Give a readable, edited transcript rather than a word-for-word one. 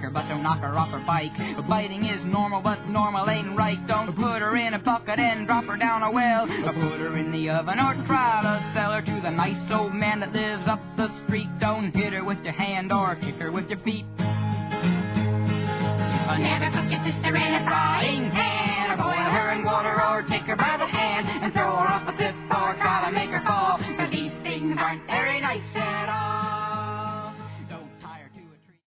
her, but don't knock her off her bike. Biting is normal, but normal ain't right. Don't put her in a bucket and drop her down a well. Put her in the oven or try to sell her to the nice old man that lives up the street. Don't hit her with your hand or kick her with your feet. Never put your sister in a